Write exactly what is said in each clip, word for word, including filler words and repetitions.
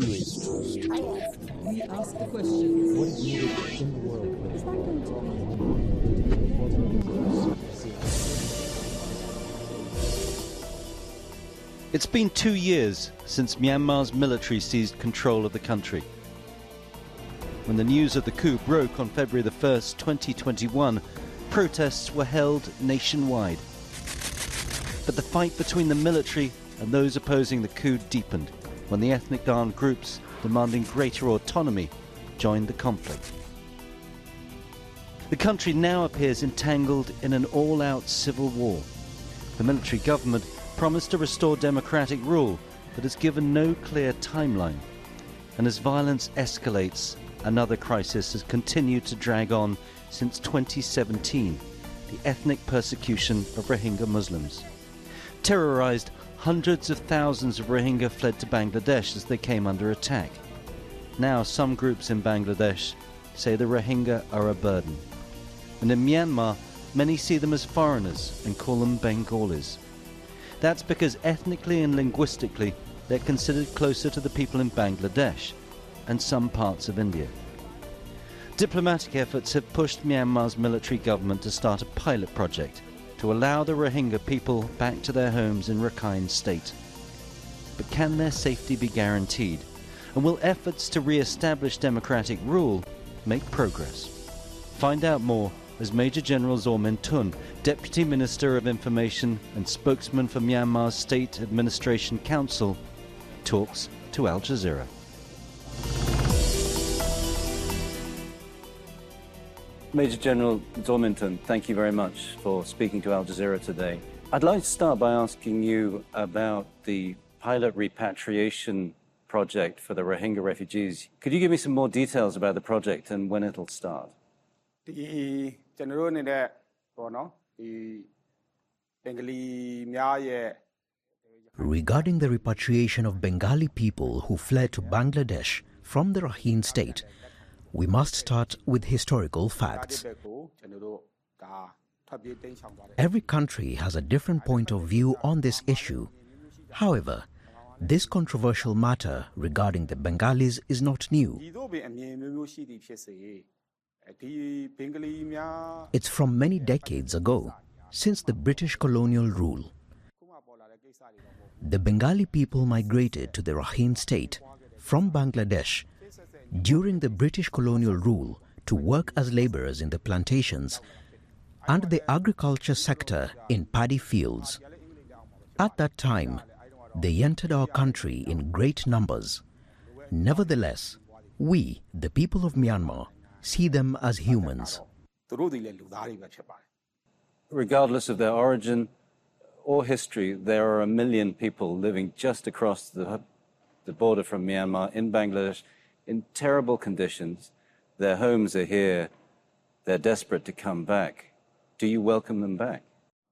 waste. We ask the question, what is needed in the world? It's been two years since Myanmar's military seized control of the country. When the news of the coup broke on February the first, twenty twenty-one, protests were held nationwide. But the fight between the military and those opposing the coup deepened when the ethnic armed groups demanding greater autonomy joined the conflict. The country now appears entangled in an all-out civil war. The military government promised to restore democratic rule, but has given no clear timeline. And as violence escalates, another crisis has continued to drag on since twenty seventeen, the ethnic persecution of Rohingya Muslims. Terrorized, hundreds of thousands of Rohingya fled to Bangladesh as they came under attack. Now some groups in Bangladesh say the Rohingya are a burden. And in Myanmar, many see them as foreigners and call them Bengalis. That's because ethnically and linguistically they're considered closer to the people in Bangladesh and some parts of India. Diplomatic efforts have pushed Myanmar's military government to start a pilot project to allow the Rohingya people back to their homes in Rakhine State. But can their safety be guaranteed? And will efforts to re-establish democratic rule make progress? Find out more as Major General Zormin Tun, Deputy Minister of Information and spokesman for Myanmar's State Administration Council, talks to Al Jazeera. Major General Zormin Tun, thank you very much for speaking to Al Jazeera today. I'd like to start by asking you about the pilot repatriation project for the Rohingya refugees. Could you give me some more details about the project and when it'll start? Regarding the repatriation of Bengali people who fled to Bangladesh from the Rakhine State, we must start with historical facts. Every country has a different point of view on this issue. However, this controversial matter regarding the Bengalis is not new. It's from many decades ago, since the British colonial rule. The Bengali people migrated to the Rakhine State from Bangladesh during the British colonial rule to work as labourers in the plantations and the agriculture sector in paddy fields. At that time, they entered our country in great numbers. Nevertheless, we, the people of Myanmar, see them as humans. Regardless of their origin or history, there are a million people living just across the, the border from Myanmar in Bangladesh in terrible conditions. Their homes are here. They're desperate to come back. Do you welcome them back?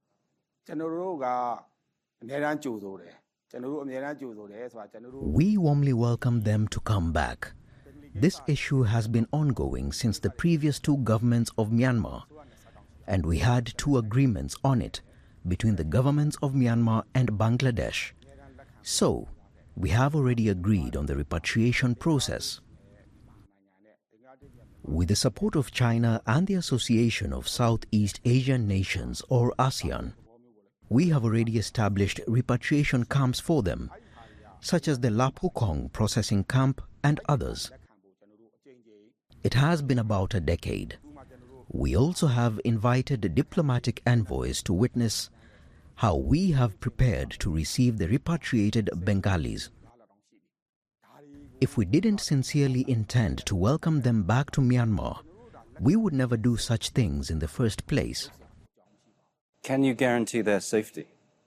We warmly welcome them to come back. This issue has been ongoing since the previous two governments of Myanmar, and we had two agreements on it between the governments of Myanmar and Bangladesh. So, we have already agreed on the repatriation process. With the support of China and the Association of Southeast Asian Nations, or ASEAN, we have already established repatriation camps for them, such as the Lapukong processing camp and others. It has been about a decade. We also have invited diplomatic envoys to witness how we have prepared to receive the repatriated Bengalis. If we didn't sincerely intend to welcome them back to Myanmar, we would never do such things in the first place. Can you guarantee their safety?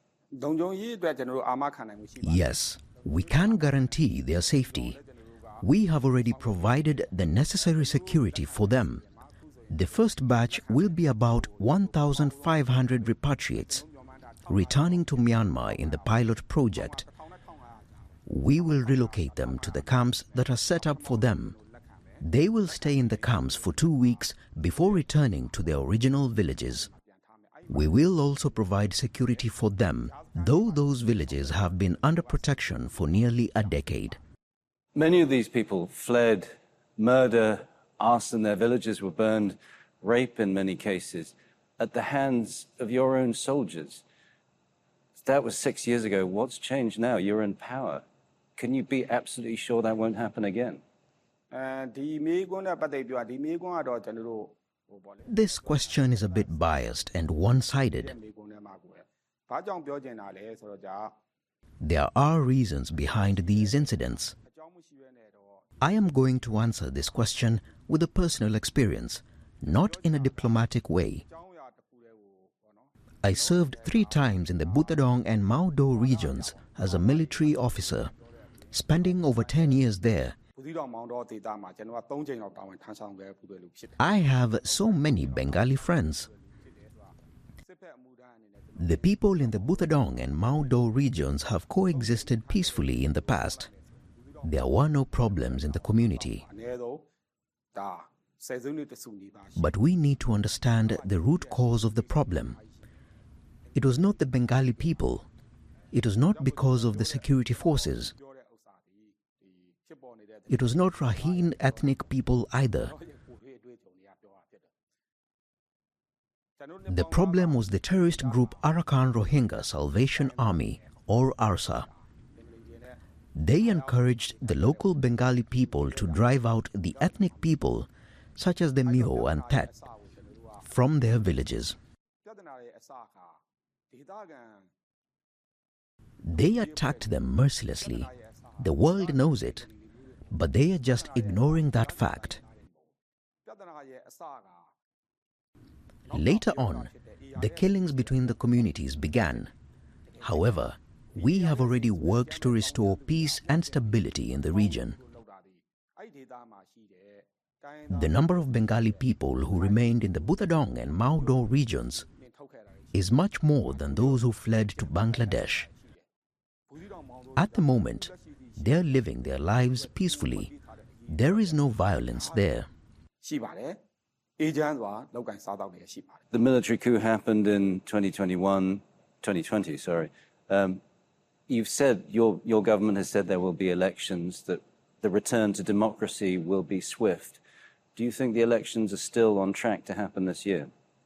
Yes, we can guarantee their safety. We have already provided the necessary security for them. The first batch will be about one thousand five hundred repatriates returning to Myanmar in the pilot project. We will relocate them to the camps that are set up for them. They will stay in the camps for two weeks before returning to their original villages. We will also provide security for them, though those villages have been under protection for nearly a decade. Many of these people fled murder, arson, their villages were burned, rape in many cases, at the hands of your own soldiers. That was six years ago. What's changed now? You're in power. Can you be absolutely sure that won't happen again? This question is a bit biased and one-sided. There are reasons behind these incidents. I am going to answer this question with a personal experience, not in a diplomatic way. I served three times in the Butadong and Mao Do regions as a military officer, spending over ten years there. I have so many Bengali friends. The people in the Butadong and Mao Do regions have coexisted peacefully in the past. There were no problems in the community. But we need to understand the root cause of the problem. It was not the Bengali people. It was not because of the security forces. It was not Rakhine ethnic people either. The problem was the terrorist group Arakan Rohingya Salvation Army, or ARSA. They encouraged the local Bengali people to drive out the ethnic people, such as the Mio and Tet, from their villages. They attacked them mercilessly. The world knows it, but they are just ignoring that fact. Later on, the killings between the communities began. However, we have already worked to restore peace and stability in the region. The number of Bengali people who remained in the Butadong and Mao Do regions is much more than those who fled to Bangladesh. At the moment, they are living their lives peacefully. There is no violence there. The military coup happened in twenty twenty-one, twenty twenty, sorry. Um, you've said, your, your government has said there will be elections, that the return to democracy will be swift. Do you think the elections are still on track to happen this year?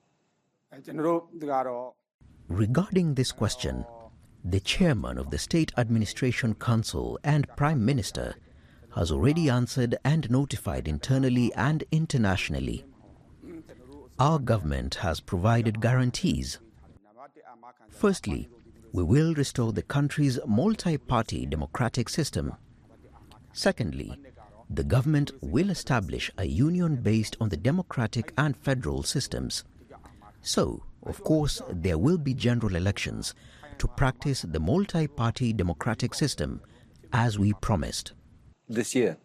Regarding this question, the chairman of the State Administration Council and Prime Minister has already answered and notified internally and internationally. Our government has provided guarantees. Firstly, we will restore the country's multi-party democratic system. Secondly, the government will establish a union based on the democratic and federal systems. So, of course, there will be general elections to practice the multi-party democratic system, as we promised. This year?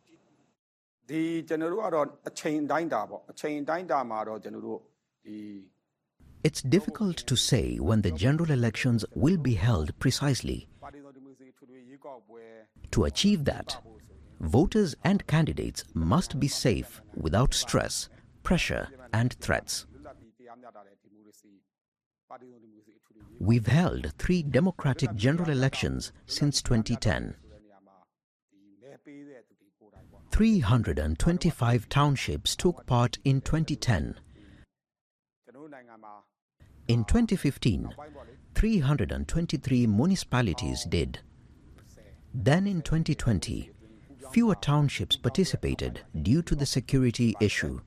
It's difficult to say when the general elections will be held precisely. To achieve that, voters and candidates must be safe without stress, pressure, and threats. We've held three democratic general elections since twenty ten. three hundred twenty-five townships took part in twenty ten. In twenty fifteen, three hundred twenty-three municipalities did. Then in twenty twenty, fewer townships participated due to the security issue.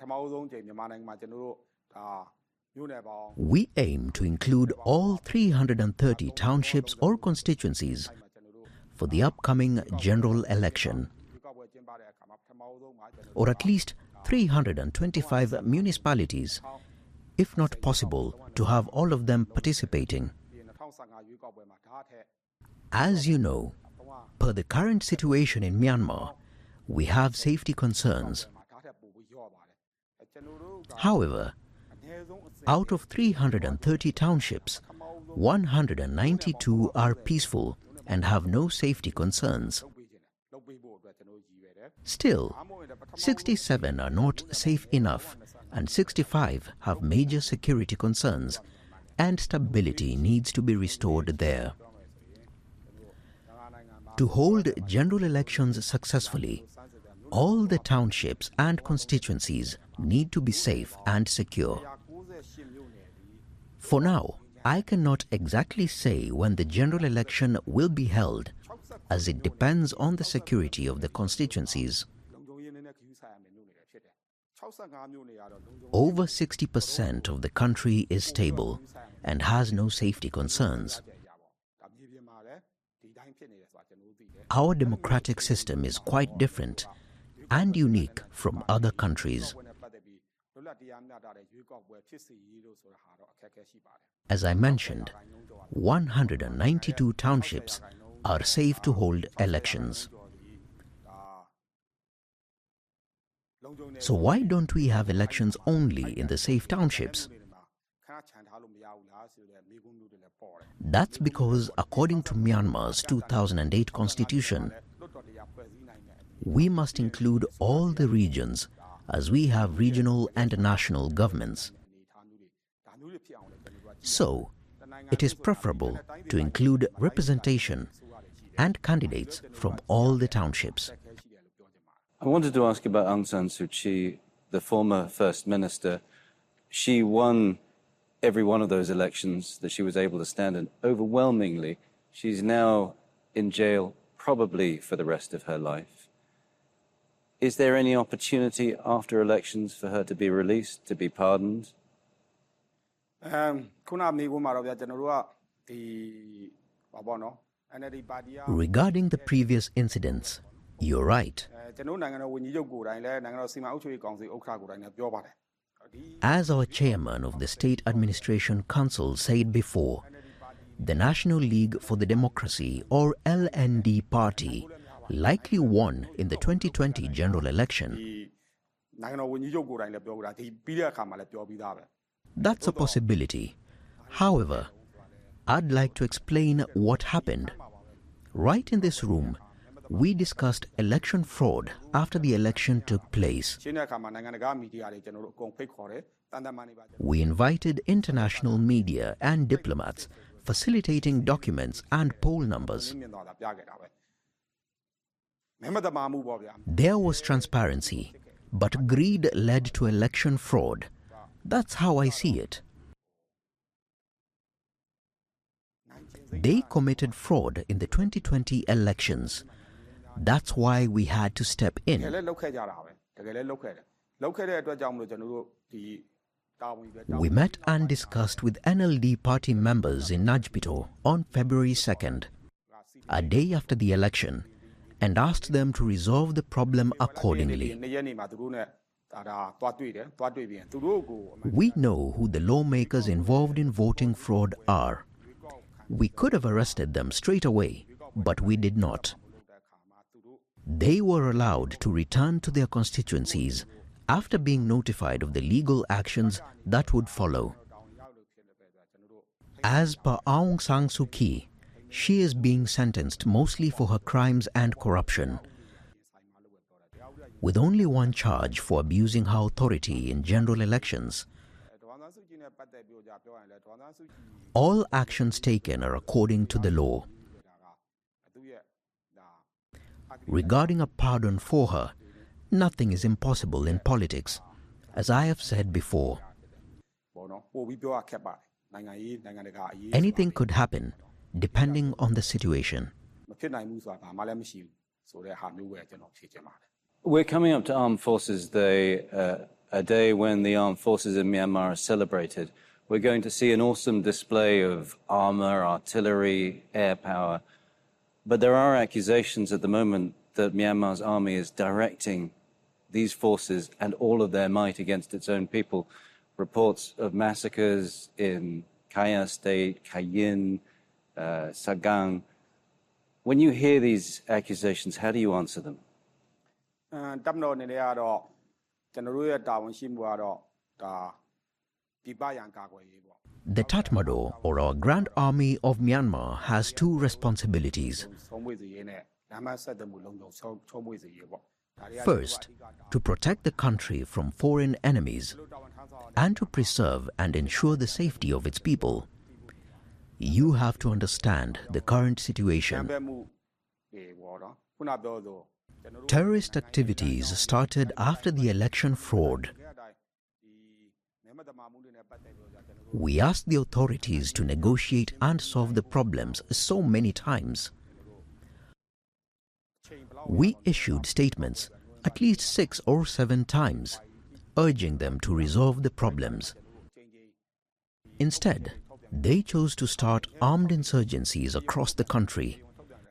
We aim to include all three hundred thirty townships or constituencies for the upcoming general election, or at least three hundred twenty-five municipalities, if not possible to have all of them participating. As you know, per the current situation in Myanmar, we have safety concerns. However, out of three hundred thirty townships, one hundred ninety-two are peaceful and have no safety concerns. Still, sixty-seven are not safe enough and sixty-five have major security concerns, and stability needs to be restored there. To hold general elections successfully, all the townships and constituencies need to be safe and secure. For now, I cannot exactly say when the general election will be held, as it depends on the security of the constituencies. Over sixty percent of the country is stable and has no safety concerns. Our democratic system is quite different and unique from other countries. As I mentioned, one hundred ninety-two townships are safe to hold elections. So why don't we have elections only in the safe townships? That's because, according to Myanmar's two thousand eight constitution, we must include all the regions, as we have regional and national governments. So, it is preferable to include representation and candidates from all the townships. I wanted to ask about Aung San Suu Kyi, the former First Minister. She won every one of those elections that she was able to stand in overwhelmingly. She's now in jail probably for the rest of her life. Is there any opportunity after elections for her to be released, to be pardoned? Regarding the previous incidents, you're right. As our chairman of the State Administration Council said before, the National League for the Democracy, or L N D party, likely won in the twenty twenty general election. That's a possibility. However, I'd like to explain what happened. Right in this room, we discussed election fraud after the election took place. We invited international media and diplomats, facilitating documents and poll numbers. There was transparency, but greed led to election fraud. That's how I see it. They committed fraud in the twenty twenty elections. That's why we had to step in. We met and discussed with N L D party members in Najpito on February second, a day after the election, and asked them to resolve the problem accordingly. We know who the lawmakers involved in voting fraud are. We could have arrested them straight away, but we did not. They were allowed to return to their constituencies after being notified of the legal actions that would follow. As per Aung San Suu Kyi, she is being sentenced mostly for her crimes and corruption, with only one charge for abusing her authority in general elections. All actions taken are according to the law. Regarding a pardon for her, nothing is impossible in politics, as I have said before. Anything could happen, depending on the situation. We're coming up to Armed Forces Day, uh, a day when the armed forces in Myanmar are celebrated. We're going to see an awesome display of armor, artillery, air power. But there are accusations at the moment that Myanmar's army is directing these forces and all of their might against its own people. Reports of massacres in Kaya State, Kayin, uh, Sagang. When you hear these accusations, how do you answer them? The Tatmadaw, or our Grand Army of Myanmar, has two responsibilities. First, to protect the country from foreign enemies and to preserve and ensure the safety of its people. You have to understand the current situation. Terrorist activities started after the election fraud. We asked the authorities to negotiate and solve the problems so many times. We issued statements at least six or seven times, urging them to resolve the problems. Instead, they chose to start armed insurgencies across the country.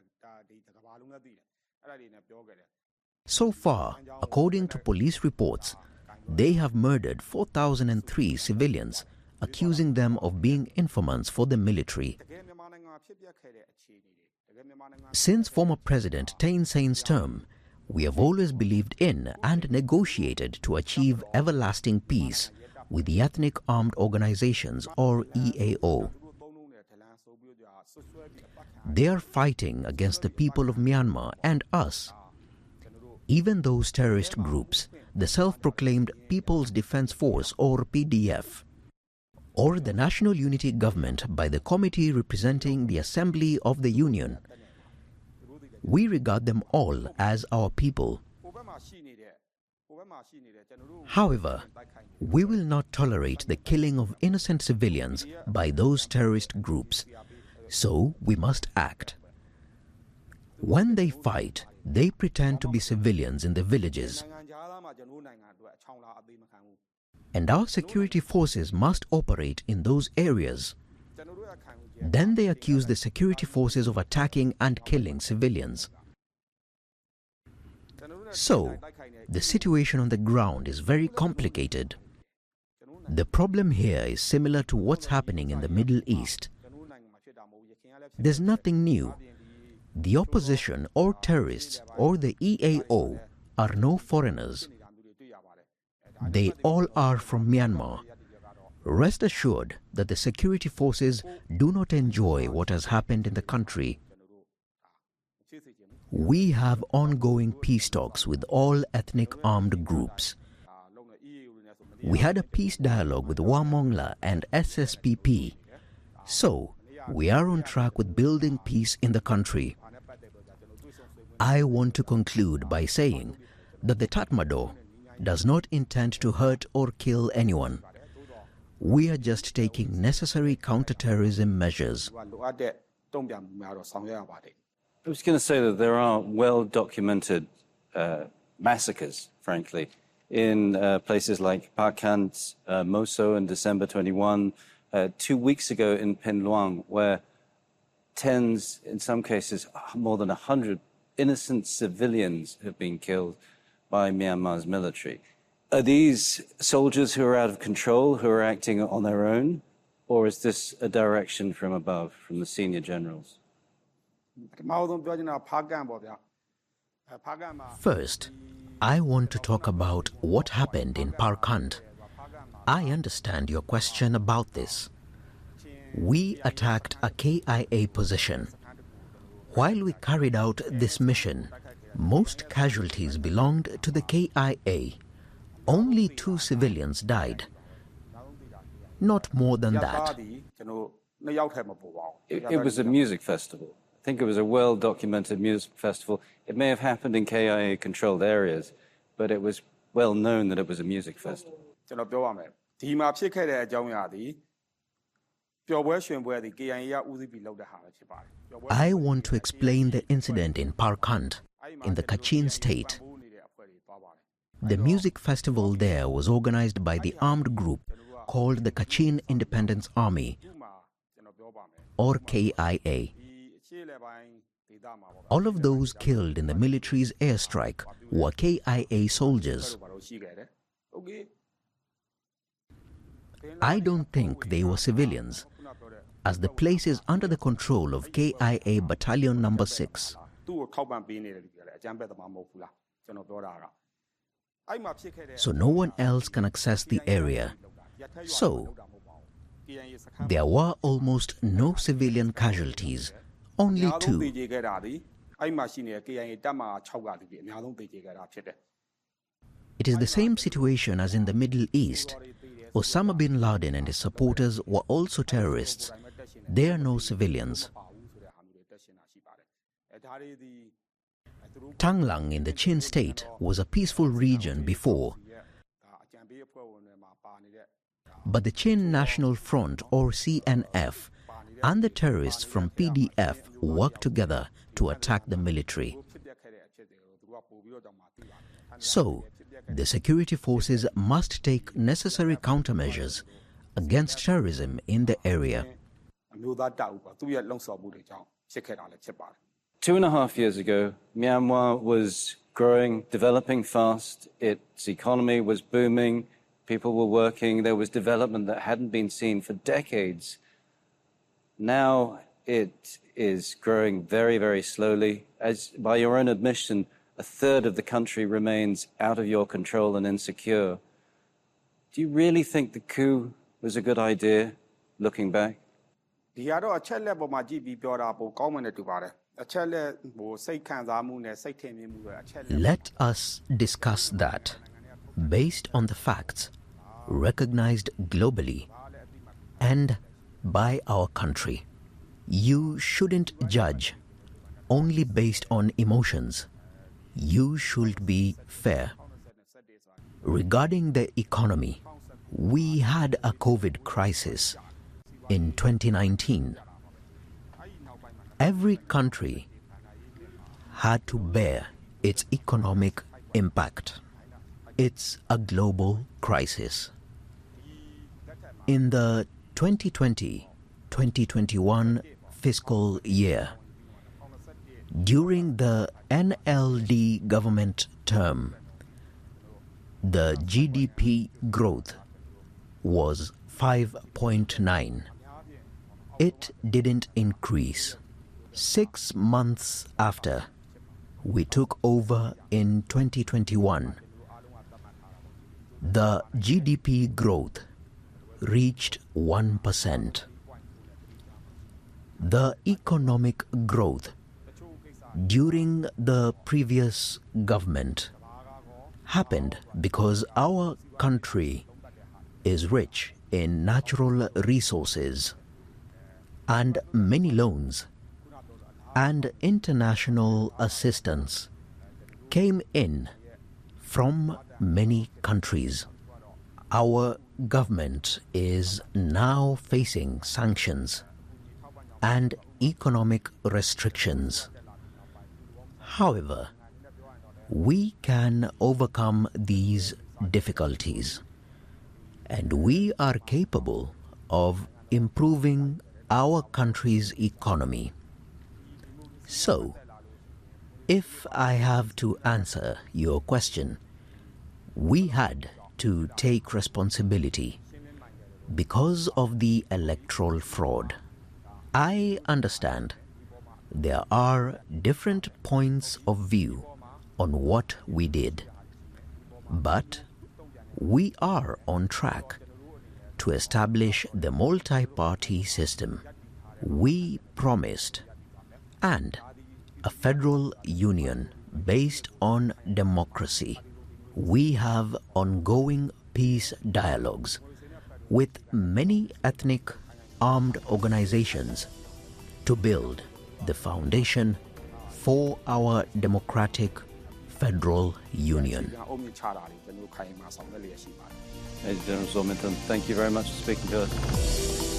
So far, according to police reports, they have murdered four thousand three civilians, accusing them of being informants for the military. Since former President Thein Sein's term, we have always believed in and negotiated to achieve everlasting peace with the Ethnic Armed Organizations, or E A O. They are fighting against the people of Myanmar and us. Even those terrorist groups, the self-proclaimed People's Defense Force, or P D F, or the National Unity Government by the committee representing the Assembly of the Union, we regard them all as our people. However, we will not tolerate the killing of innocent civilians by those terrorist groups, so we must act. When they fight, they pretend to be civilians in the villages, and our security forces must operate in those areas. Then they accuse the security forces of attacking and killing civilians. So, the situation on the ground is very complicated. The problem here is similar to what's happening in the Middle East. There's nothing new. The opposition or terrorists or the E A O are no foreigners. They all are from Myanmar. Rest assured that the security forces do not enjoy what has happened in the country. We have ongoing peace talks with all ethnic armed groups. We had a peace dialogue with Wamongla and S S P P. So, we are on track with building peace in the country. I want to conclude by saying that the Tatmadaw does not intend to hurt or kill anyone. We are just taking necessary counterterrorism measures. I was going to say that there are well-documented uh, massacres, frankly, in uh, places like Parkant, uh, Moso in December twenty-one, uh, two weeks ago in Pen Luang, where tens, in some cases, more than a hundred innocent civilians have been killed by Myanmar's military. Are these soldiers who are out of control, who are acting on their own, or is this a direction from above, from the senior generals? First, I want to talk about what happened in Parkant. I understand your question about this. We attacked a K I A position. While we carried out this mission, most casualties belonged to the K I A. Only two civilians died. Not more than that. It, it was a music festival. I think it was a well-documented music festival. It may have happened in K I A-controlled areas, but it was well known that it was a music festival. I want to explain the incident in Parkant, in the Kachin state. The music festival there was organized by the armed group called the Kachin Independence Army, or K I A. All of those killed in the military's airstrike were K I A soldiers. I don't think they were civilians, as the place is under the control of K I A Battalion Number six. So no one else can access the area. So, there were almost no civilian casualties, only two. It is the same situation as in the Middle East. Osama bin Laden and his supporters were also terrorists. They are no civilians. Tanglang in the Chin state was a peaceful region before, but the Chin National Front, or C N F, and the terrorists from P D F worked together to attack the military. So, the security forces must take necessary countermeasures against terrorism in the area. Two and a half years ago, Myanmar was growing, developing fast. Its economy was booming. People were working. There was development that hadn't been seen for decades. Now it is growing very, very slowly. As by your own admission, a third of the country remains out of your control and insecure. Do you really think the coup was a good idea, looking back? Let us discuss that based on the facts recognized globally and by our country. You shouldn't judge only based on emotions. You should be fair. Regarding the economy, we had a COVID crisis in twenty nineteen. Every country had to bear its economic impact. It's a global crisis. In the twenty twenty to twenty twenty-one fiscal year, during the N L D government term, the G D P growth was five point nine. It didn't increase. Six months after we took over in twenty twenty-one, the G D P growth reached one percent. The economic growth during the previous government happened because our country is rich in natural resources, and many loans and international assistance came in from many countries. Our government is now facing sanctions and economic restrictions. However, we can overcome these difficulties, and we are capable of improving our country's economy. So, if I have to answer your question, we had to take responsibility because of the electoral fraud. I understand there are different points of view on what we did, but we are on track to establish the multi-party system we promised and a federal union based on democracy. We have ongoing peace dialogues with many ethnic armed organizations to build the foundation for our democratic federal union. Major General Zorminton, thank you very much for speaking to us.